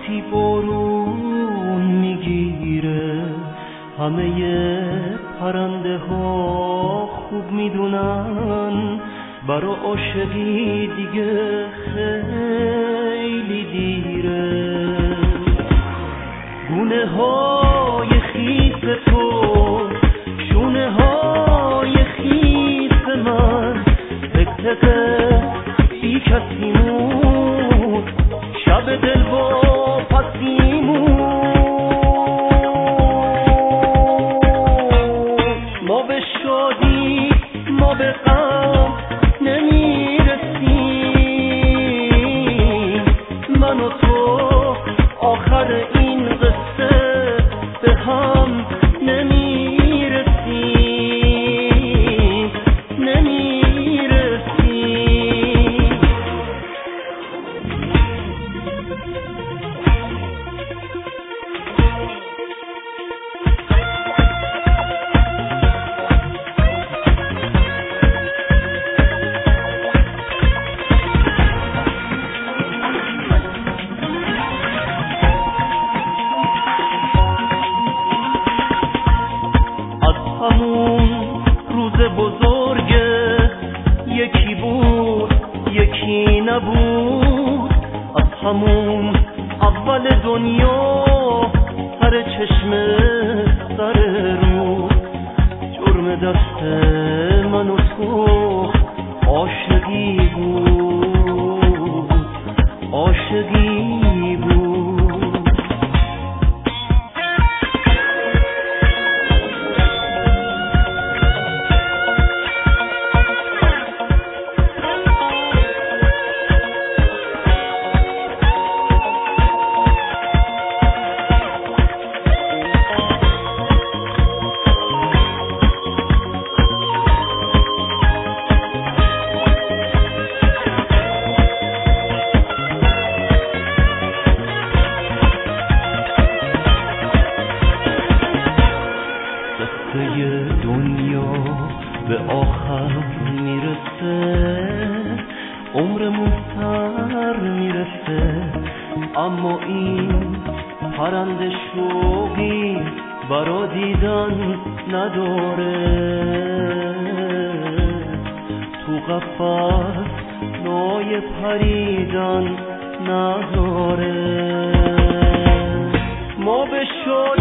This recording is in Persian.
وقتی بارون میگیره همه پرنده ها خوب میدونن برا عاشقی دیگه خیلی دیره. گونه های خیس تو شونه های خیس من تکتقه بی کسیمون شب دل با پسیمون ما به شادی ما به غم نمیرسیم من و تو آخر این قصه به هم نمیرسیم نمیرسیم. همون روز بزرگه یکی بود یکی نبود. از همون اول دنیا سر چشمه سر رو جرم دست من و تو عاشقی بود عاشقی بود. دنیا به آخر میرسه عمرمون سر میرسه اما این پرنده شوقی برا دیدن نداره. تو قفس نای پریدن نداره. ما به شادی